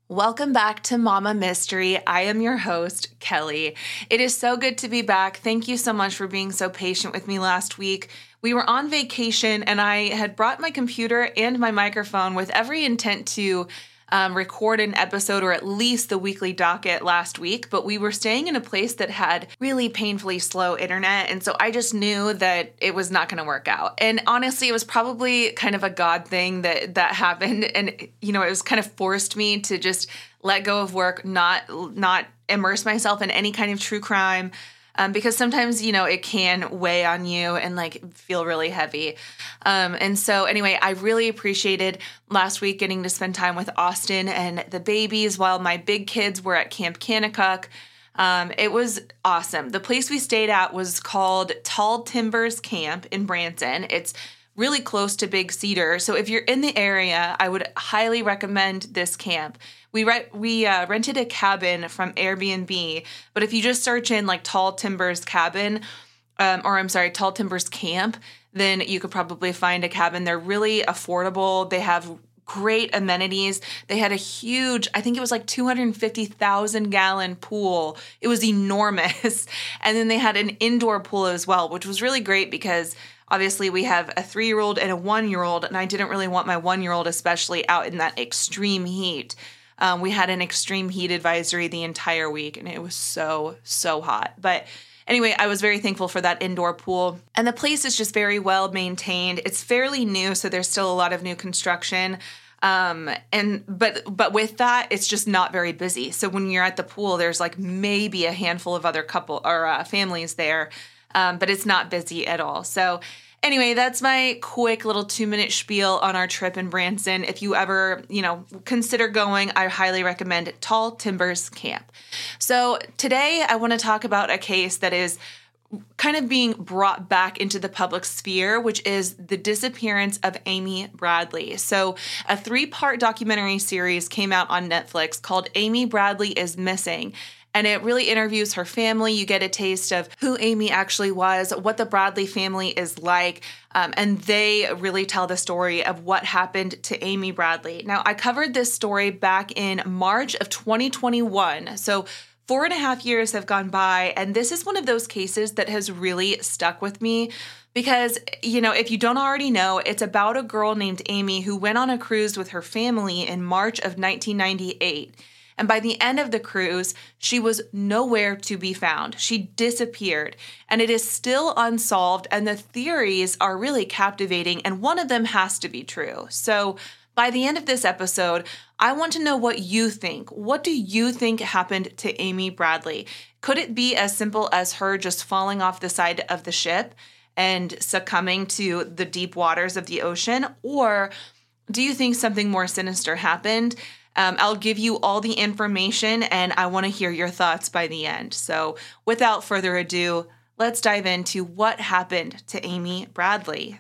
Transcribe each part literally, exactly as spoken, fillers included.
Welcome back to Mama Mystery. I am your host, Kelly. It is so good to be back. Thank you so much for being so patient with me last week. We were on vacation and I had brought my computer and my microphone with every intent to um, record an episode or at least the weekly docket last week, but we were staying in a place that had really painfully slow internet, and so I just knew that it was not going to work out. And honestly, it was probably kind of a God thing that that happened, and you know, it was kind of forced me to just let go of work, not not immerse myself in any kind of true crime. Um, because sometimes, you know, it can weigh on you and like feel really heavy. Um, and so anyway, I really appreciated last week getting to spend time with Austin and the babies while my big kids were at Camp Kanakuk. Um, it was awesome. The place we stayed at was called Tall Timbers Camp in Branson. It's really close to Big Cedar. So if you're in the area, I would highly recommend this camp. We re- we uh, rented a cabin from Airbnb, but if you just search in like Tall Timbers Cabin, um, or I'm sorry, Tall Timbers Camp, then you could probably find a cabin. They're really affordable. They have great amenities. They had a huge, I think it was like two hundred fifty thousand gallon pool. It was enormous. And then they had an indoor pool as well, which was really great because obviously we have a three-year-old and a one-year-old, and I didn't really want my one-year-old especially out in that extreme heat. Um, we had an extreme heat advisory the entire week, and it was so, so hot. But anyway, I was very thankful for that indoor pool. And the place is just very well maintained. It's fairly new, so there's still a lot of new construction. Um, and but but with that, it's just not very busy. So when you're at the pool, there's like maybe a handful of other couple or uh, families there, um, but it's not busy at all. So anyway, that's my quick little two-minute spiel on our trip in Branson. If you ever, you know, consider going, I highly recommend Tall Timbers Camp. So today I want to talk about a case that is kind of being brought back into the public sphere, which is the disappearance of Amy Bradley. So a three-part documentary series came out on Netflix called Amy Bradley is Missing. And it really interviews her family. You get a taste of who Amy actually was, what the Bradley family is like, um, and they really tell the story of what happened to Amy Bradley. Now, I covered this story back in March of twenty twenty-one, so four and a half years have gone by, and this is one of those cases that has really stuck with me because, you know, if you don't already know, it's about a girl named Amy who went on a cruise with her family in March of nineteen ninety-eight. And by the end of the cruise, she was nowhere to be found. She disappeared, and it is still unsolved, and the theories are really captivating, and one of them has to be true. So by the end of this episode, I want to know what you think. What do you think happened to Amy Bradley? Could it be as simple as her just falling off the side of the ship and succumbing to the deep waters of the ocean? Or do you think something more sinister happened? Um, I'll give you all the information, and I want to hear your thoughts by the end. So without further ado, let's dive into what happened to Amy Bradley.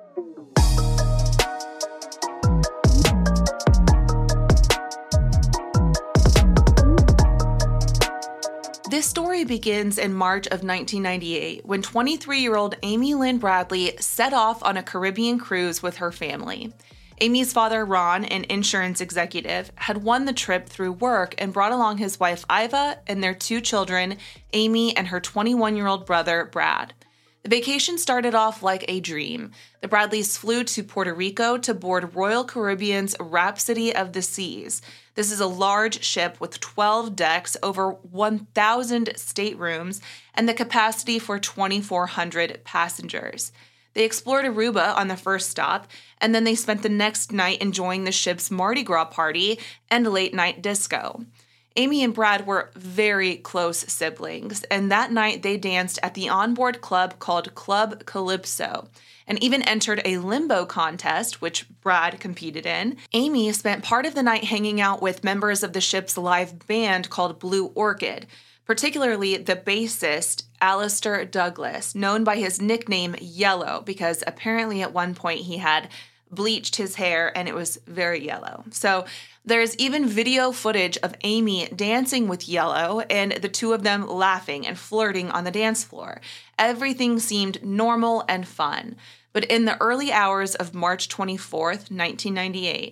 This story begins in March of nineteen ninety-eight when twenty-three-year-old Amy Lynn Bradley set off on a Caribbean cruise with her family. Amy's father, Ron, an insurance executive, had won the trip through work and brought along his wife, Iva, and their two children, Amy and her twenty-one-year-old brother, Brad. The vacation started off like a dream. The Bradleys flew to Puerto Rico to board Royal Caribbean's Rhapsody of the Seas. This is a large ship with twelve decks, over one thousand staterooms, and the capacity for twenty-four hundred passengers. They explored Aruba on the first stop, and then they spent the next night enjoying the ship's Mardi Gras party and late-night disco. Amy and Brad were very close siblings, and that night they danced at the onboard club called Club Calypso, and even entered a limbo contest, which Brad competed in. Amy spent part of the night hanging out with members of the ship's live band called Blue Orchid, particularly the bassist, Alistair Douglas, known by his nickname Yellow, because apparently at one point he had bleached his hair and it was very yellow. So there's even video footage of Amy dancing with Yellow and the two of them laughing and flirting on the dance floor. Everything seemed normal and fun. But in the early hours of March twenty-fourth, nineteen ninety-eight,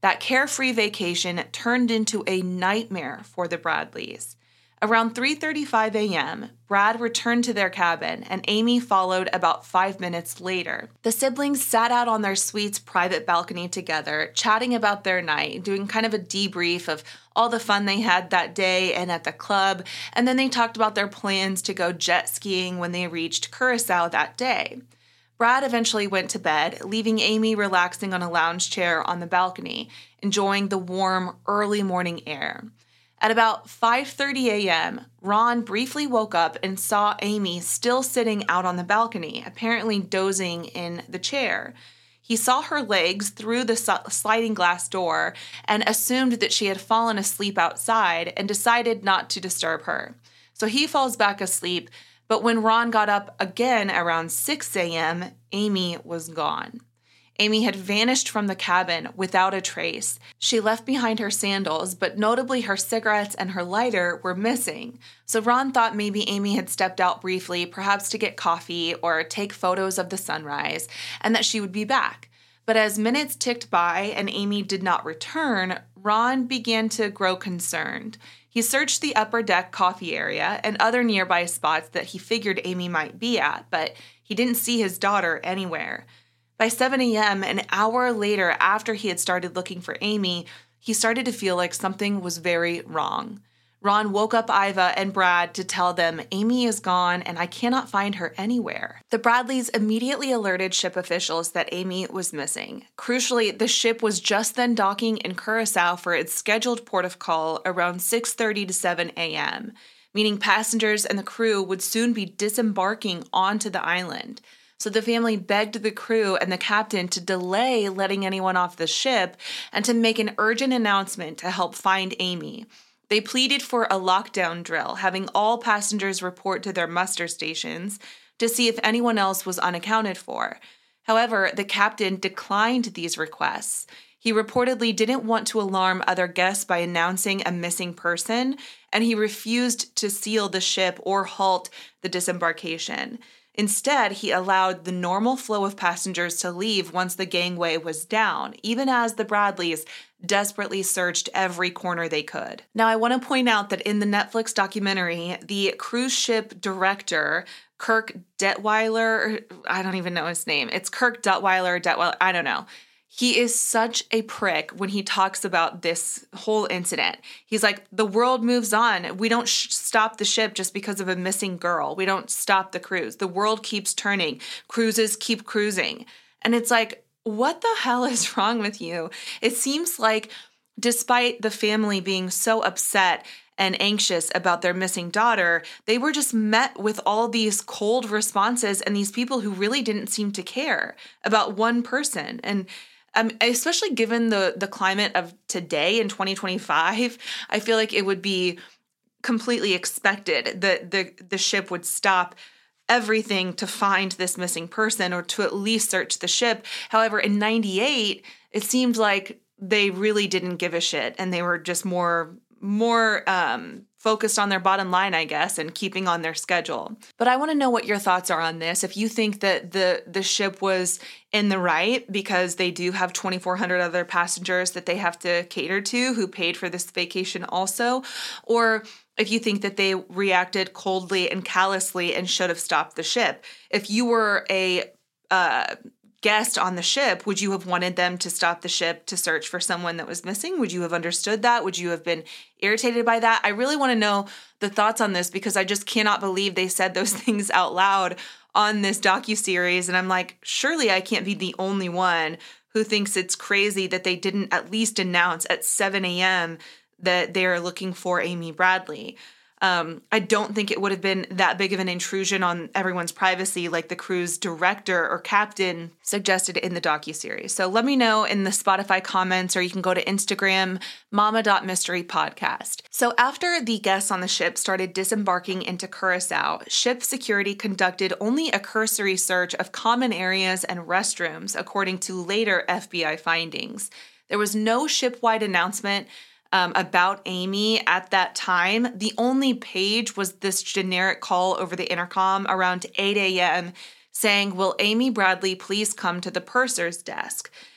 That carefree vacation turned into a nightmare for the Bradleys. Around three thirty-five a.m., Brad returned to their cabin, and Amy followed about five minutes later. The siblings sat out on their suite's private balcony together, chatting about their night, doing kind of a debrief of all the fun they had that day and at the club, and then they talked about their plans to go jet skiing when they reached Curacao that day. Brad eventually went to bed, leaving Amy relaxing on a lounge chair on the balcony, enjoying the warm, early morning air. At about five thirty a.m., Ron briefly woke up and saw Amy still sitting out on the balcony, apparently dozing in the chair. He saw her legs through the sliding glass door and assumed that she had fallen asleep outside and decided not to disturb her. So he falls back asleep, but when Ron got up again around six a.m., Amy was gone. Amy had vanished from the cabin without a trace. She left behind her sandals, but notably her cigarettes and her lighter were missing. So Ron thought maybe Amy had stepped out briefly, perhaps to get coffee or take photos of the sunrise, and that she would be back. But as minutes ticked by and Amy did not return, Ron began to grow concerned. He searched the upper deck coffee area and other nearby spots that he figured Amy might be at, but he didn't see his daughter anywhere. By seven a.m., an hour later after he had started looking for Amy, he started to feel like something was very wrong. Ron woke up Iva and Brad to tell them, Amy is gone and I cannot find her anywhere. The Bradleys immediately alerted ship officials that Amy was missing. Crucially, the ship was just then docking in Curacao for its scheduled port of call around six thirty to seven a.m., meaning passengers and the crew would soon be disembarking onto the island. So the family begged the crew and the captain to delay letting anyone off the ship and to make an urgent announcement to help find Amy. They pleaded for a lockdown drill, having all passengers report to their muster stations to see if anyone else was unaccounted for. However, the captain declined these requests. He reportedly didn't want to alarm other guests by announcing a missing person, and he refused to seal the ship or halt the disembarkation. Instead, he allowed the normal flow of passengers to leave once the gangway was down, even as the Bradleys desperately searched every corner they could. Now, I want to point out that in the Netflix documentary, the cruise ship director, Kirk Detweiler, I don't even know his name. It's Kirk Detweiler, Detweiler, I don't know. He is such a prick when he talks about this whole incident. He's like, the world moves on. We don't sh- stop the ship just because of a missing girl. We don't stop the cruise. The world keeps turning. Cruises keep cruising. And it's like, what the hell is wrong with you? It seems like despite the family being so upset and anxious about their missing daughter, they were just met with all these cold responses and these people who really didn't seem to care about one person. And Um, especially given the the climate of today in twenty twenty-five, I feel like it would be completely expected that the, the ship would stop everything to find this missing person or to at least search the ship. However, in ninety-eight, it seemed like they really didn't give a shit and they were just more more um, focused on their bottom line, I guess, and keeping on their schedule. But I want to know what your thoughts are on this. If you think that the the ship was in the right because they do have twenty-four hundred other passengers that they have to cater to who paid for this vacation also, or if you think that they reacted coldly and callously and should have stopped the ship. If you were a uh, guest on the ship, would you have wanted them to stop the ship to search for someone that was missing? Would you have understood that? Would you have been irritated by that? I really want to know the thoughts on this because I just cannot believe they said those things out loud on this docuseries. And I'm like, surely I can't be the only one who thinks it's crazy that they didn't at least announce at seven a.m. that they are looking for Amy Bradley. Um, I don't think it would have been that big of an intrusion on everyone's privacy like the cruise director or captain suggested in the docuseries. So let me know in the Spotify comments, or you can go to Instagram, mama dot mystery podcast. So after the guests on the ship started disembarking into Curacao, ship security conducted only a cursory search of common areas and restrooms, according to later F B I findings. There was no ship-wide announcement Um, about Amy at that time. The only page was this generic call over the intercom around eight a.m. saying, "Will Amy Bradley please come to the purser's desk?"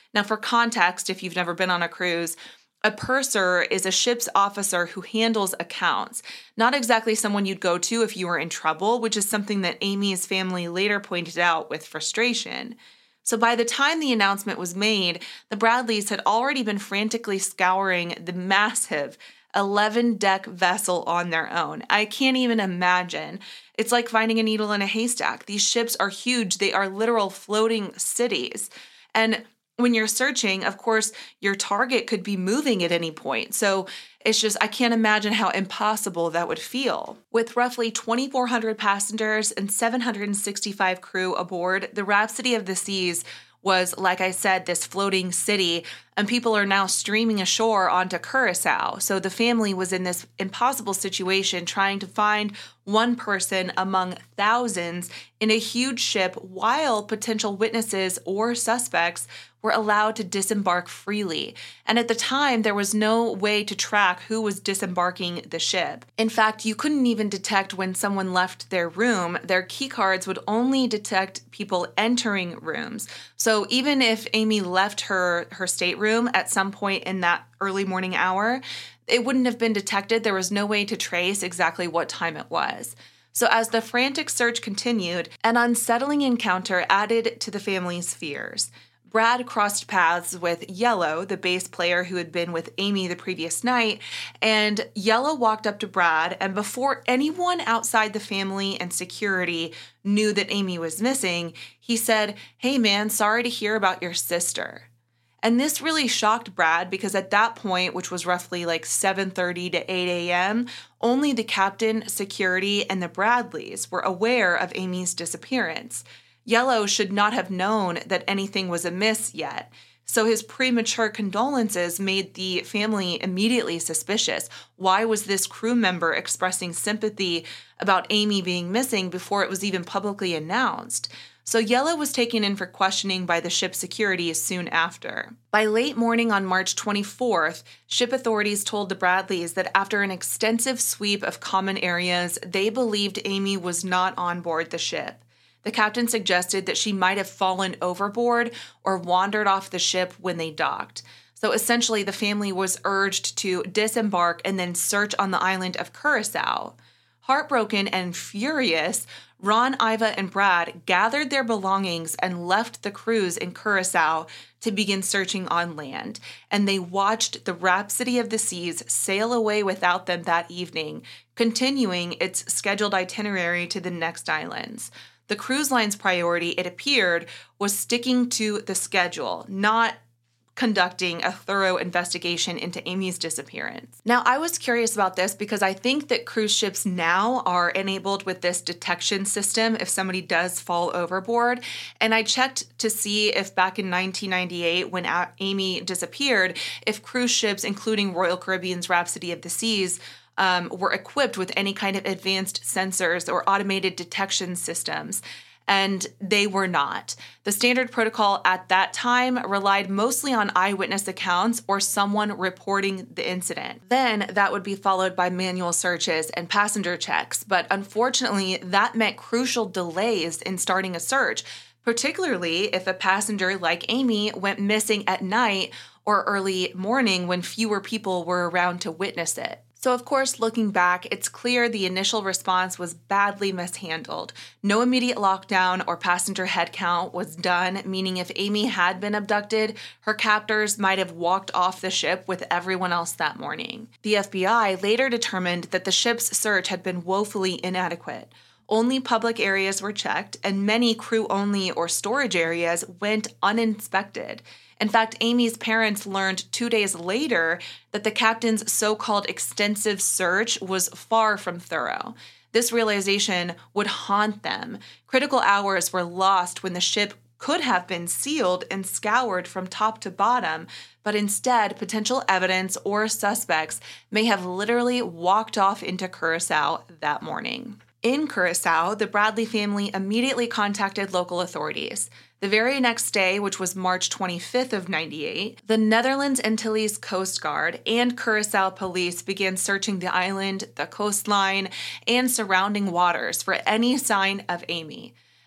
Now, for context, if you've never been on a cruise, a purser is a ship's officer who handles accounts, not exactly someone you'd go to if you were in trouble, which is something that Amy's family later pointed out with frustration. So by the time the announcement was made, the Bradleys had already been frantically scouring the massive eleven-deck vessel on their own. I can't even imagine. It's like finding a needle in a haystack. These ships are huge. They are literal floating cities. And when you're searching, of course, your target could be moving at any point. So it's just, I can't imagine how impossible that would feel. With roughly twenty-four hundred passengers and seven hundred sixty-five crew aboard, the Rhapsody of the Seas was, like I said, this floating city, and people are now streaming ashore onto Curacao. So the family was in this impossible situation trying to find one person among thousands in a huge ship while potential witnesses or suspects were allowed to disembark freely. And at the time, there was no way to track who was disembarking the ship. In fact, you couldn't even detect when someone left their room. Their key cards would only detect people entering rooms. So even if Amy left her, her stateroom at some point in that early morning hour, it wouldn't have been detected. There was no way to trace exactly what time it was. So as the frantic search continued, an unsettling encounter added to the family's fears. Brad crossed paths with Yellow, the bass player who had been with Amy the previous night, and Yellow walked up to Brad, and before anyone outside the family and security knew that Amy was missing, he said, "Hey man, sorry to hear about your sister." And this really shocked Brad because at that point, which was roughly like seven thirty to eight a.m., only the captain, security, and the Bradleys were aware of Amy's disappearance. Yellow should not have known that anything was amiss yet, so his premature condolences made the family immediately suspicious. Why was this crew member expressing sympathy about Amy being missing before it was even publicly announced? So Yellow was taken in for questioning by the ship security soon after. By late morning on March twenty-fourth, ship authorities told the Bradleys that after an extensive sweep of common areas, they believed Amy was not on board the ship. The captain suggested that she might have fallen overboard or wandered off the ship when they docked. So essentially, the family was urged to disembark and then search on the island of Curacao. Heartbroken and furious, Ron, Iva, and Brad gathered their belongings and left the cruise in Curacao to begin searching on land. And they watched the Rhapsody of the Seas sail away without them that evening, continuing its scheduled itinerary to the next islands. The cruise line's priority, it appeared, was sticking to the schedule, not conducting a thorough investigation into Amy's disappearance. Now, I was curious about this because I think that cruise ships now are enabled with this detection system if somebody does fall overboard. And I checked to see if back in nineteen ninety-eight, when Amy disappeared, if cruise ships, including Royal Caribbean's Rhapsody of the Seas, Um, were equipped with any kind of advanced sensors or automated detection systems, and they were not. The standard protocol at that time relied mostly on eyewitness accounts or someone reporting the incident. Then that would be followed by manual searches and passenger checks, but unfortunately that meant crucial delays in starting a search, particularly if a passenger like Amy went missing at night or early morning when fewer people were around to witness it. So of course, looking back, it's clear the initial response was badly mishandled. No immediate lockdown or passenger headcount was done, meaning if Amy had been abducted, her captors might have walked off the ship with everyone else that morning. The F B I later determined that the ship's search had been woefully inadequate. Only public areas were checked, and many crew-only or storage areas went uninspected. In fact, Amy's parents learned two days later that the captain's so-called extensive search was far from thorough. This realization would haunt them. Critical hours were lost when the ship could have been sealed and scoured from top to bottom, but instead, potential evidence or suspects may have literally walked off into Curacao that morning. In Curacao, the Bradley family immediately contacted local authorities. The very next day, which was March twenty-fifth of ninety-eight, the Netherlands Antilles Coast Guard and Curacao police began searching the island, the coastline, and surrounding waters for any sign of Amy.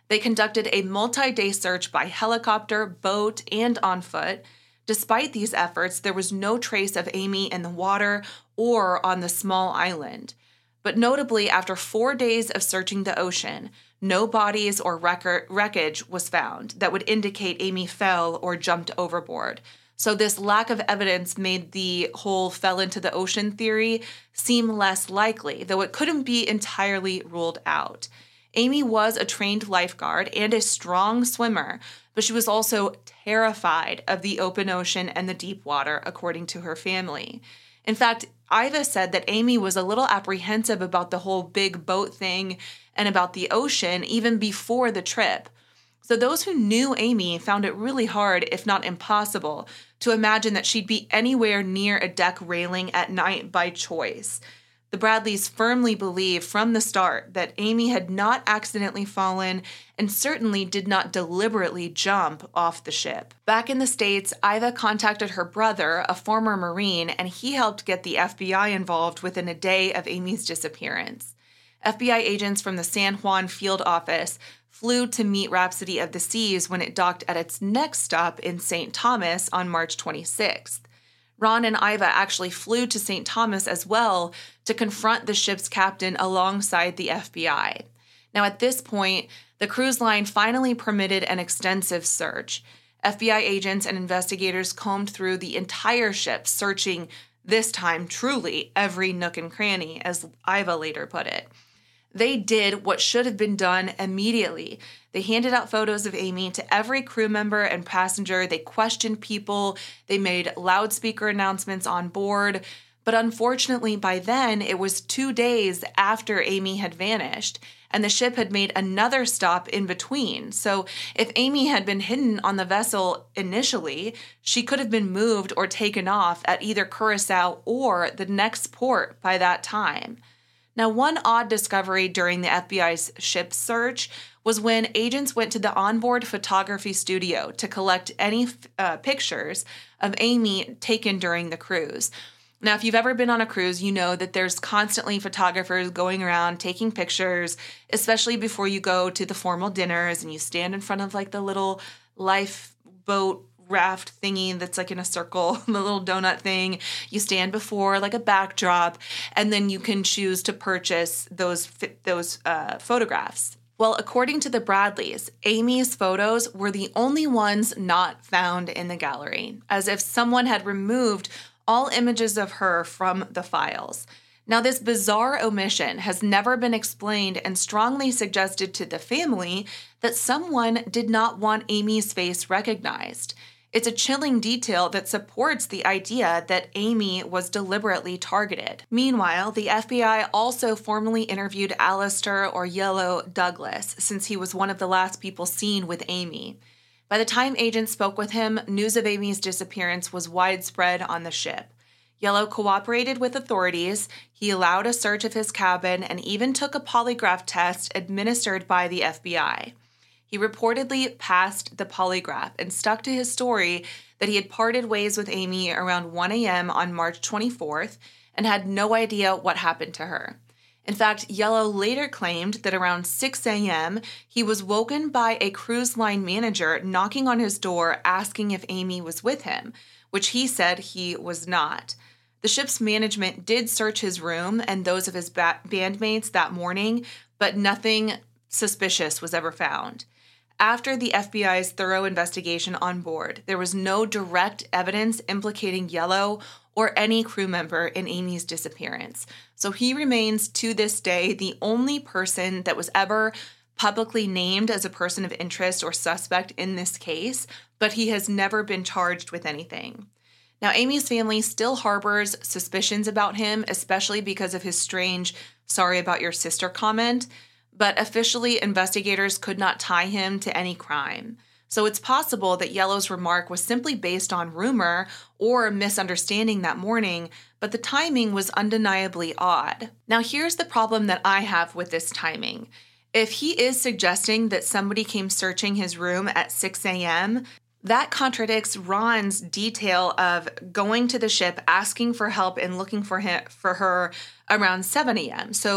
They conducted a multi-day search by helicopter, boat, and on foot. Despite these efforts, there was no trace of Amy in the water or on the small island. But notably, after four days of searching the ocean, no bodies or wreck- wreckage was found that would indicate Amy fell or jumped overboard. So this lack of evidence made the whole fell into the ocean theory seem less likely, though it couldn't be entirely ruled out. Amy was a trained lifeguard and a strong swimmer, but she was also terrified of the open ocean and the deep water, according to her family. In fact, Iva said that Amy was a little apprehensive about the whole big boat thing and about the ocean even before the trip. So those who knew Amy found it really hard, if not impossible, to imagine that she'd be anywhere near a deck railing at night by choice. The Bradleys firmly believed from the start that Amy had not accidentally fallen and certainly did not deliberately jump off the ship. Back in the States, Iva contacted her brother, a former Marine, and he helped get the F B I involved within a day of Amy's disappearance. F B I agents from the San Juan field office flew to meet Rhapsody of the Seas when it docked at its next stop in Saint Thomas on March twenty-sixth. Ron and Iva actually flew to Saint Thomas as well to confront the ship's captain alongside the F B I. Now, at this point, the cruise line finally permitted an extensive search. F B I agents and investigators combed through the entire ship, searching, this time truly, every nook and cranny, as Iva later put it. They did what should have been done immediately. They handed out photos of Amy to every crew member and passenger. They questioned people. They made loudspeaker announcements on board. But unfortunately, by then, it was two days after Amy had vanished, and the ship had made another stop in between. So if Amy had been hidden on the vessel initially, she could have been moved or taken off at either Curacao or the next port by that time. Now, one odd discovery during the F B I's ship search was when agents went to the onboard photography studio to collect any uh, pictures of Amy taken during the cruise. Now, if you've ever been on a cruise, you know that there's constantly photographers going around taking pictures, especially before you go to the formal dinners and you stand in front of like the little lifeboat raft thingy that's like in a circle, the little donut thing. You stand before like a backdrop, and then you can choose to purchase those those uh, photographs. Well, according to the Bradleys, Amy's photos were the only ones not found in the gallery, as if someone had removed all images of her from the files. Now, this bizarre omission has never been explained and strongly suggested to the family that someone did not want Amy's face recognized. It's a chilling detail that supports the idea that Amy was deliberately targeted. Meanwhile, the F B I also formally interviewed Alistair or Yellow Douglas, since he was one of the last people seen with Amy. By the time agents spoke with him, news of Amy's disappearance was widespread on the ship. Yellow cooperated with authorities. He allowed a search of his cabin and even took a polygraph test administered by the F B I. He reportedly passed the polygraph and stuck to his story that he had parted ways with Amy around one a.m. on March twenty-fourth and had no idea what happened to her. In fact, Yellow later claimed that around six a.m., he was woken by a cruise line manager knocking on his door asking if Amy was with him, which he said he was not. The ship's management did search his room and those of his ba- bandmates that morning, but nothing suspicious was ever found. After the F B I's thorough investigation on board, there was no direct evidence implicating Yellow or any crew member in Amy's disappearance. So he remains to this day the only person that was ever publicly named as a person of interest or suspect in this case, but he has never been charged with anything. Now, Amy's family still harbors suspicions about him, especially because of his strange "sorry about your sister" comment, but officially investigators could not tie him to any crime. So it's possible that Yellow's remark was simply based on rumor or misunderstanding that morning, but the timing was undeniably odd. Now, here's the problem that I have with this timing. If he is suggesting that somebody came searching his room at six a.m., that contradicts Ron's detail of going to the ship, asking for help, and looking for him, for her around seven a.m. So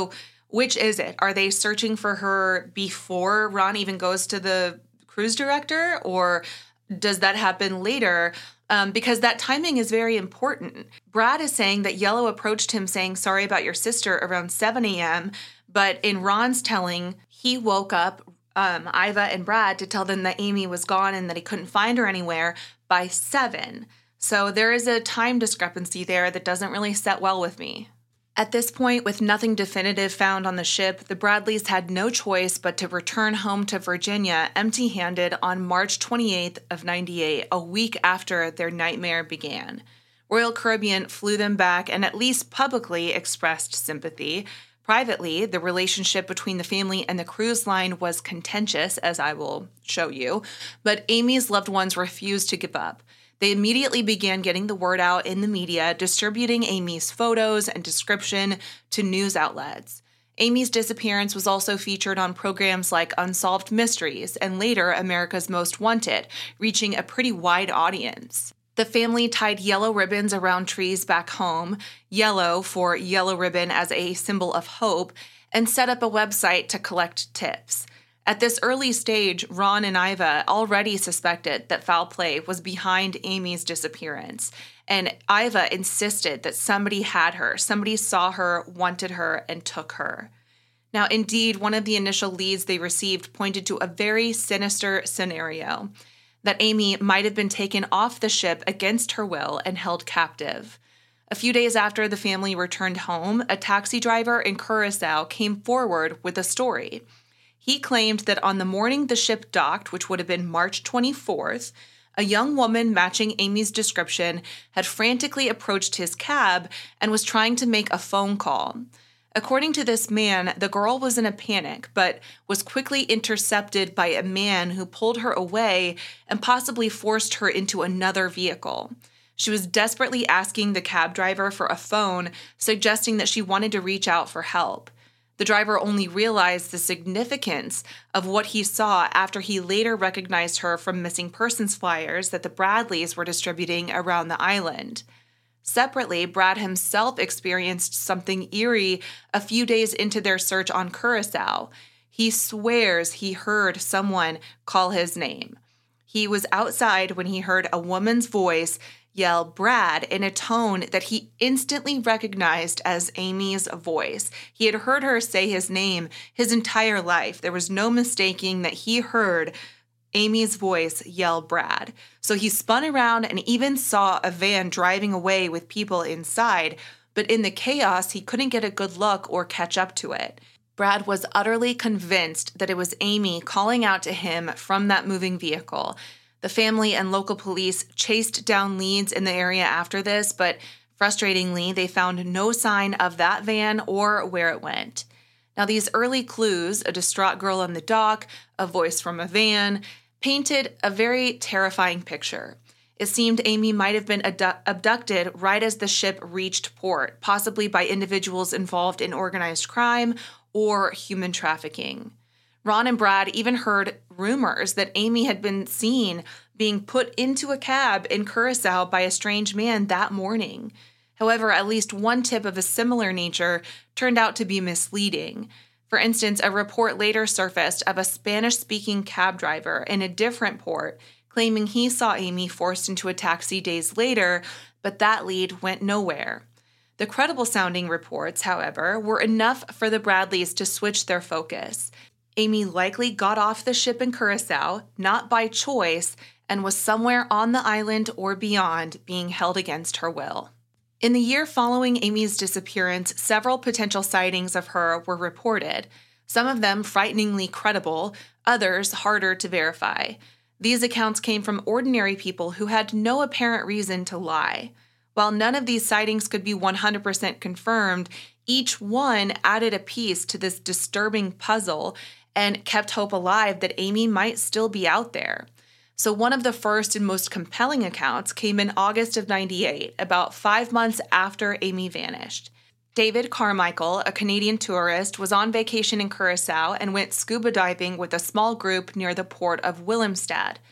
Which is it? Are they searching for her before Ron even goes to the cruise director, or does that happen later? Um, because that timing is very important. Brad is saying that Yellow approached him saying, sorry about your sister around seven a.m., but in Ron's telling, he woke up um, Iva and Brad to tell them that Amy was gone and that he couldn't find her anywhere by seven. So there is a time discrepancy there that doesn't really set well with me. At this point, with nothing definitive found on the ship, the Bradleys had no choice but to return home to Virginia empty-handed on March twenty-eighth of ninety-eight, a week after their nightmare began. Royal Caribbean flew them back and at least publicly expressed sympathy. Privately, the relationship between the family and the cruise line was contentious, as I will show you, but Amy's loved ones refused to give up. They immediately began getting the word out in the media, distributing Amy's photos and description to news outlets. Amy's disappearance was also featured on programs like Unsolved Mysteries and later America's Most Wanted, reaching a pretty wide audience. The family tied yellow ribbons around trees back home, yellow for yellow ribbon as a symbol of hope, and set up a website to collect tips. At this early stage, Ron and Iva already suspected that foul play was behind Amy's disappearance, and Iva insisted that somebody had her, somebody saw her, wanted her, and took her. Now, indeed, one of the initial leads they received pointed to a very sinister scenario, that Amy might have been taken off the ship against her will and held captive. A few days after the family returned home, a taxi driver in Curacao came forward with a story. He claimed that on the morning the ship docked, which would have been March twenty-fourth, a young woman matching Amy's description had frantically approached his cab and was trying to make a phone call. According to this man, the girl was in a panic, but was quickly intercepted by a man who pulled her away and possibly forced her into another vehicle. She was desperately asking the cab driver for a phone, suggesting that she wanted to reach out for help. The driver only realized the significance of what he saw after he later recognized her from missing persons flyers that the Bradleys were distributing around the island. Separately, Brad himself experienced something eerie a few days into their search on Curacao. He swears he heard someone call his name. He was outside when he heard a woman's voice yell Brad in a tone that he instantly recognized as Amy's voice. He had heard her say his name his entire life. There was no mistaking that he heard Amy's voice yell Brad. So he spun around and even saw a van driving away with people inside, but in the chaos, he couldn't get a good look or catch up to it. Brad was utterly convinced that it was Amy calling out to him from that moving vehicle. The family and local police chased down leads in the area after this, but frustratingly, they found no sign of that van or where it went. Now, these early clues, a distraught girl on the dock, a voice from a van, painted a very terrifying picture. It seemed Amy might have been abdu- abducted right as the ship reached port, possibly by individuals involved in organized crime or human trafficking. Ron and Brad even heard rumors that Amy had been seen being put into a cab in Curacao by a strange man that morning. However, at least one tip of a similar nature turned out to be misleading. For instance, a report later surfaced of a Spanish-speaking cab driver in a different port claiming he saw Amy forced into a taxi days later, but that lead went nowhere. The credible-sounding reports, however, were enough for the Bradleys to switch their focus. Amy likely got off the ship in Curacao, not by choice, and was somewhere on the island or beyond being held against her will. In the year following Amy's disappearance, several potential sightings of her were reported, some of them frighteningly credible, others harder to verify. These accounts came from ordinary people who had no apparent reason to lie. While none of these sightings could be one hundred percent confirmed, each one added a piece to this disturbing puzzle and kept hope alive that Amy might still be out there. So one of the first and most compelling accounts came in August of ninety-eight, about five months after Amy vanished. David Carmichael, a Canadian tourist, was on vacation in Curacao and went scuba diving with a small group near the port of Willemstad.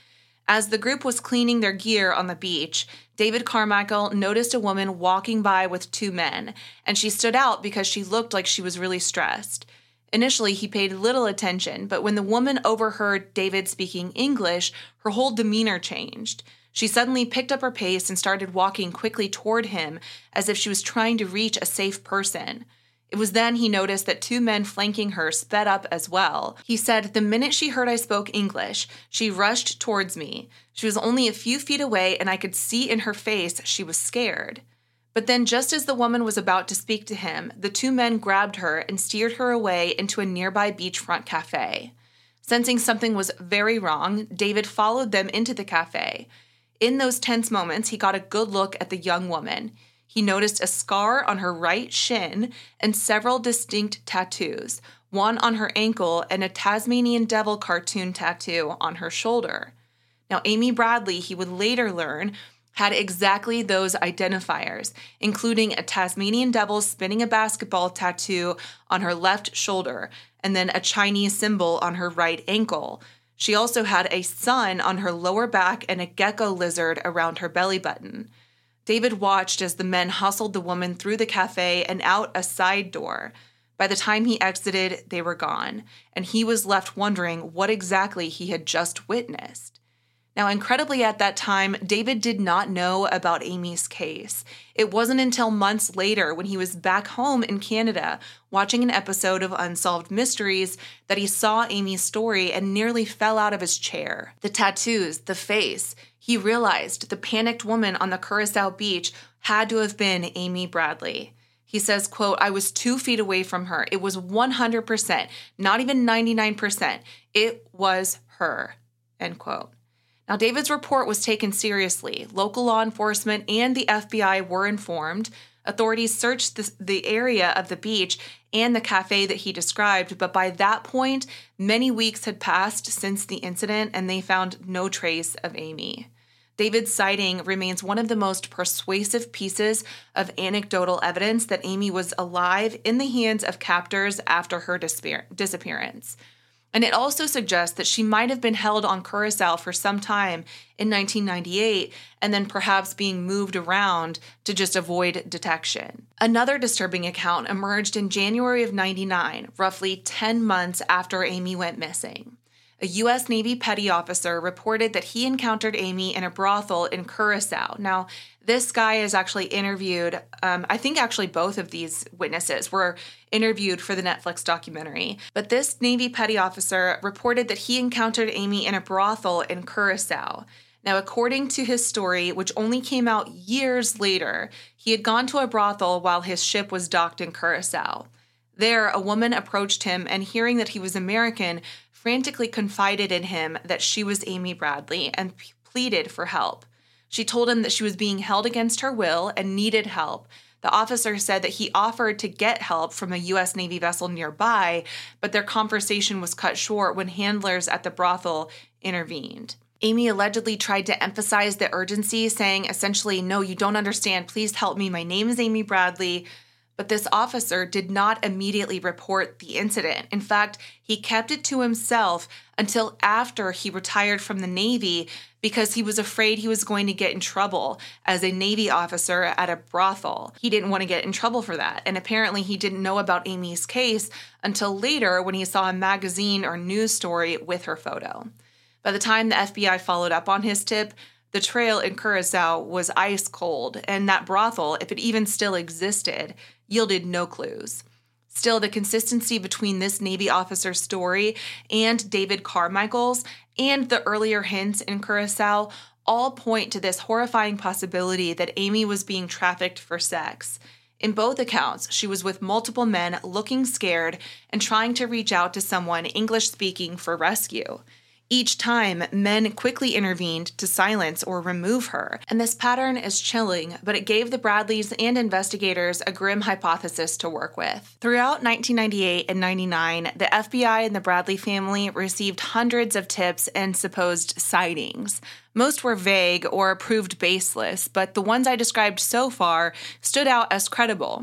As the group was cleaning their gear on the beach, David Carmichael noticed a woman walking by with two men, and she stood out because she looked like she was really stressed. Initially, he paid little attention, but when the woman overheard David speaking English, her whole demeanor changed. She suddenly picked up her pace and started walking quickly toward him as if she was trying to reach a safe person. It was then he noticed that two men flanking her sped up as well. He said, "The minute she heard I spoke English, she rushed towards me. She was only a few feet away, and I could see in her face she was scared." But then just as the woman was about to speak to him, the two men grabbed her and steered her away into a nearby beachfront cafe. Sensing something was very wrong, David followed them into the cafe. In those tense moments, he got a good look at the young woman. He noticed a scar on her right shin and several distinct tattoos, one on her ankle and a Tasmanian devil cartoon tattoo on her shoulder. Now, Amy Bradley, he would later learn, had exactly those identifiers, including a Tasmanian devil spinning a basketball tattoo on her left shoulder and then a Chinese symbol on her right ankle. She also had a sun on her lower back and a gecko lizard around her belly button. David watched as the men hustled the woman through the cafe and out a side door. By the time he exited, they were gone, and he was left wondering what exactly he had just witnessed. Now, incredibly at that time, David did not know about Amy's case. It wasn't until months later when he was back home in Canada watching an episode of Unsolved Mysteries that he saw Amy's story and nearly fell out of his chair. The tattoos, the face. He realized the panicked woman on the Curacao beach had to have been Amy Bradley. He says, quote, "I was two feet away from her. It was one hundred percent, not even ninety-nine percent. It was her," end quote. Now, David's report was taken seriously. Local law enforcement and the F B I were informed. Authorities searched the, the area of the beach and the cafe that he described, but by that point, many weeks had passed since the incident, and they found no trace of Amy. David's sighting remains one of the most persuasive pieces of anecdotal evidence that Amy was alive in the hands of captors after her disappear- disappearance. And it also suggests that she might have been held on Curacao for some time in nineteen ninety-eight and then perhaps being moved around to just avoid detection. Another disturbing account emerged in January of ninety-nine, roughly ten months after Amy went missing. A U S Navy petty officer reported that he encountered Amy in a brothel in Curacao. Now, this guy is actually interviewed, um, I think actually both of these witnesses were interviewed for the Netflix documentary. But this Navy petty officer reported that he encountered Amy in a brothel in Curacao. Now, according to his story, which only came out years later, he had gone to a brothel while his ship was docked in Curacao. There, a woman approached him and, hearing that he was American, frantically confided in him that she was Amy Bradley and p- pleaded for help. She told him that she was being held against her will and needed help. The officer said that he offered to get help from a U S Navy vessel nearby, but their conversation was cut short when handlers at the brothel intervened. Amy allegedly tried to emphasize the urgency, saying essentially, "No, you don't understand. Please help me. My name is Amy Bradley." But this officer did not immediately report the incident. In fact, he kept it to himself until after he retired from the Navy because he was afraid he was going to get in trouble as a Navy officer at a brothel. He didn't want to get in trouble for that. And apparently he didn't know about Amy's case until later when he saw a magazine or news story with her photo. By the time the F B I followed up on his tip, the trail in Curacao was ice cold, and that brothel, if it even still existed, yielded no clues. Still, the consistency between this Navy officer's story and David Carmichael's and the earlier hints in Curacao all point to this horrifying possibility that Amy was being trafficked for sex. In both accounts, she was with multiple men looking scared and trying to reach out to someone English-speaking for rescue. Each time, men quickly intervened to silence or remove her, and this pattern is chilling, but it gave the Bradleys and investigators a grim hypothesis to work with. Throughout nineteen ninety-eight and ninety-nine, the F B I and the Bradley family received hundreds of tips and supposed sightings. Most were vague or proved baseless, but the ones I described so far stood out as credible.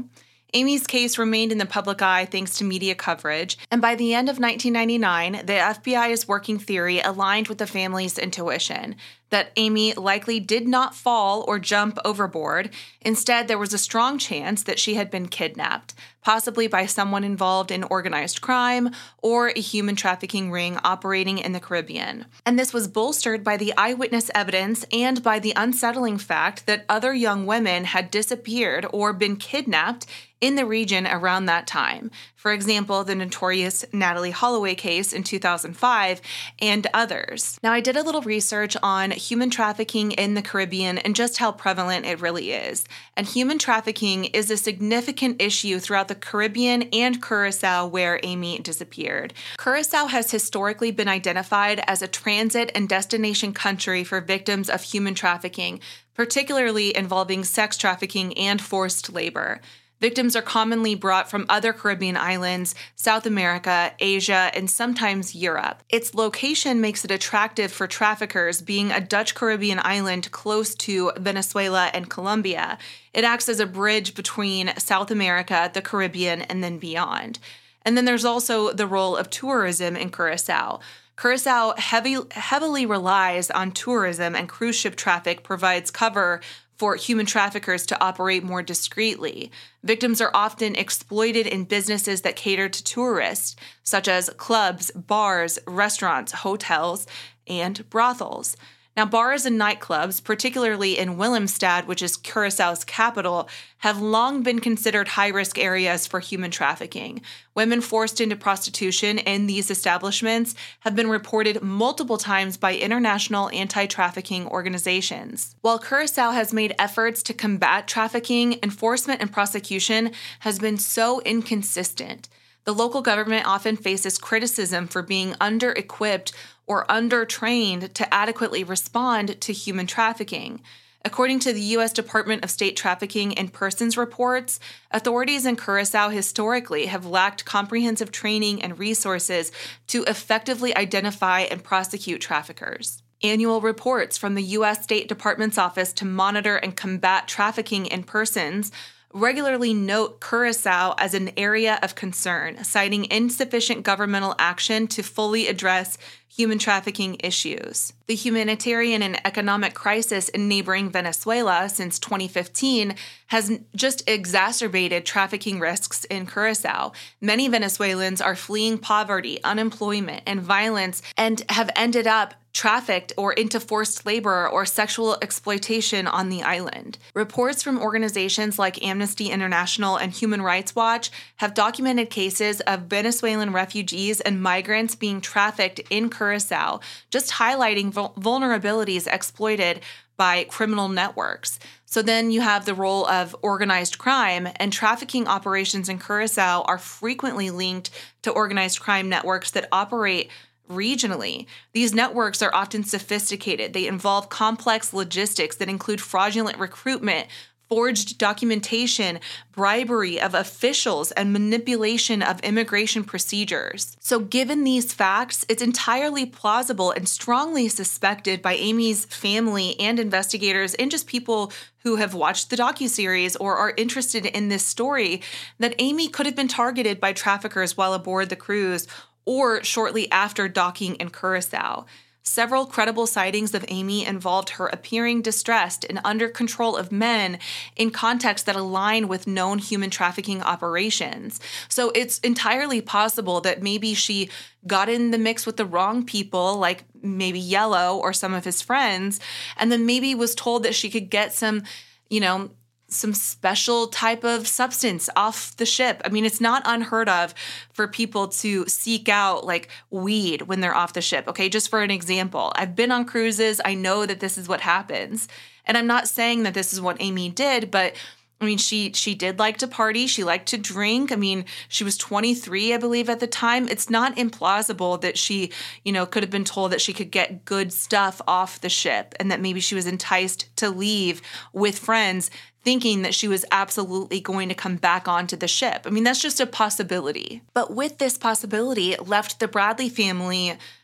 Amy's case remained in the public eye thanks to media coverage, and by the end of nineteen ninety-nine, the F B I's working theory aligned with the family's intuition that Amy likely did not fall or jump overboard. Instead, there was a strong chance that she had been kidnapped, possibly by someone involved in organized crime or a human trafficking ring operating in the Caribbean. And this was bolstered by the eyewitness evidence and by the unsettling fact that other young women had disappeared or been kidnapped in the region around that time. For example, the notorious Natalee Holloway case in two thousand five and others. Now, I did a little research on human trafficking in the Caribbean and just how prevalent it really is. And human trafficking is a significant issue throughout the Caribbean and Curacao, where Amy disappeared. Curacao has historically been identified as a transit and destination country for victims of human trafficking, particularly involving sex trafficking and forced labor. Victims are commonly brought from other Caribbean islands, South America, Asia, and sometimes Europe. Its location makes it attractive for traffickers, being a Dutch Caribbean island close to Venezuela and Colombia. It acts as a bridge between South America, the Caribbean, and then beyond. And then there's also the role of tourism in Curacao. Curacao heavy, heavily relies on tourism, and cruise ship traffic provides cover for human traffickers to operate more discreetly. Victims are often exploited in businesses that cater to tourists, such as clubs, bars, restaurants, hotels, and brothels. Now, bars and nightclubs, particularly in Willemstad, which is Curaçao's capital, have long been considered high-risk areas for human trafficking. Women forced into prostitution in these establishments have been reported multiple times by international anti-trafficking organizations. While Curaçao has made efforts to combat trafficking, enforcement and prosecution has been so inconsistent. The local government often faces criticism for being under-equipped or under-trained to adequately respond to human trafficking. According to the U S Department of State Trafficking in Persons reports, authorities in Curaçao historically have lacked comprehensive training and resources to effectively identify and prosecute traffickers. Annual reports from the U S State Department's Office to Monitor and Combat Trafficking in Persons regularly note Curaçao as an area of concern, citing insufficient governmental action to fully address human trafficking issues. The humanitarian and economic crisis in neighboring Venezuela since twenty fifteen has just exacerbated trafficking risks in Curaçao. Many Venezuelans are fleeing poverty, unemployment, and violence and have ended up trafficked or into forced labor or sexual exploitation on the island. Reports from organizations like Amnesty International and Human Rights Watch have documented cases of Venezuelan refugees and migrants being trafficked in Curaçao, just highlighting vul- vulnerabilities exploited by criminal networks. So then you have the role of organized crime, and trafficking operations in Curaçao are frequently linked to organized crime networks that operate regionally. These networks are often sophisticated. They involve complex logistics that include fraudulent recruitment, forged documentation, bribery of officials, and manipulation of immigration procedures. So given these facts, it's entirely plausible and strongly suspected by Amy's family and investigators and just people who have watched the docuseries or are interested in this story that Amy could have been targeted by traffickers while aboard the cruise or shortly after docking in Curaçao. Several credible sightings of Amy involved her appearing distressed and under control of men in contexts that align with known human trafficking operations. So it's entirely possible that maybe she got in the mix with the wrong people, like maybe Yellow or some of his friends, and then maybe was told that she could get some, you know, some special type of substance off the ship. I mean, it's not unheard of for people to seek out like weed when they're off the ship. Okay, just for an example, I've been on cruises. I know that this is what happens. And I'm not saying that this is what Amy did, but I mean, she she did like to party. She liked to drink. I mean, she was twenty-three, I believe, at the time. It's not implausible that she, you know, could have been told that she could get good stuff off the ship and that maybe she was enticed to leave with friends thinking that she was absolutely going to come back onto the ship. I mean, that's just a possibility. But with this possibility left the Bradley family